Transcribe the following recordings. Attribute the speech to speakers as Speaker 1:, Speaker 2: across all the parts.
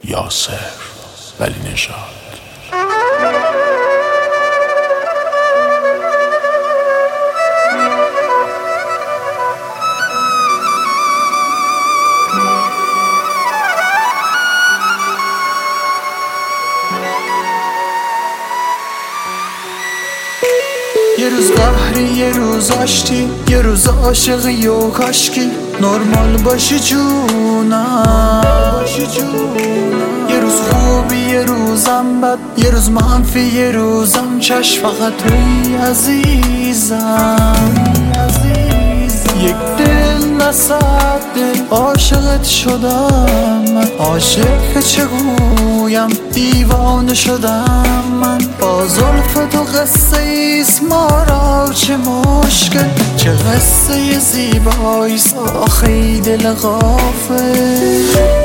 Speaker 1: یاسر ولی نژاد.
Speaker 2: یه روز قهری، یه روز آشتی، یه روز عاشقی و کاشکی نرمال باشی جونم. یه روز خوبی، یه روزم بد، یه روز منفی، یه روزم چشم، فقط توی عزیزم. یک دل نصد دل عاشقت شدم من، عاشق چه گویم، دیوانه شدم من. با زلف تو قصه ایست ما را چه مشکل، چه قصه زیباییست آخه دل غافل.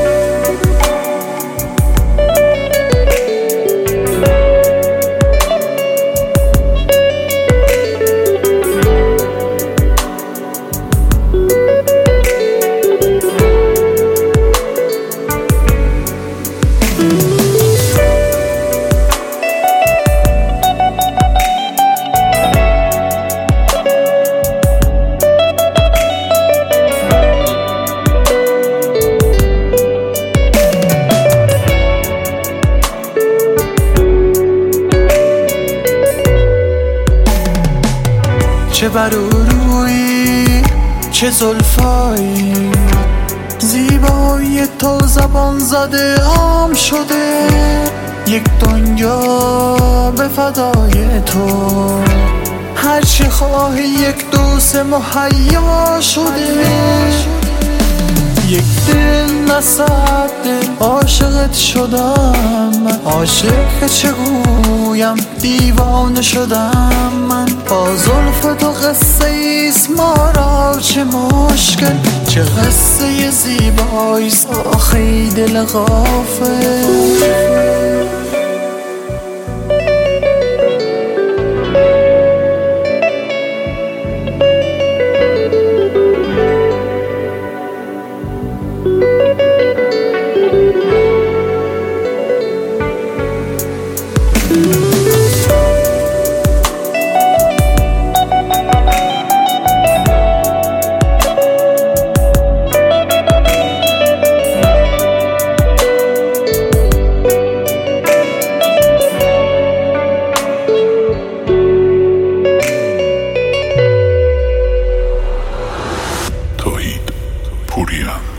Speaker 2: چه برورویی، چه زلفایی، زیبایی تو زبان زده عام شده. یک دنیا به فدای تو، هرچی خواهی یک دوست مهیا شده. یک دل نصد دل عاشقت شدم من، عاشق چه گویم، دیوانه شدم من. با زلف تو قصه ایست ما را چه مشکل، چه قصه زیباییست آخه دل غافل.
Speaker 1: توحید پوریا.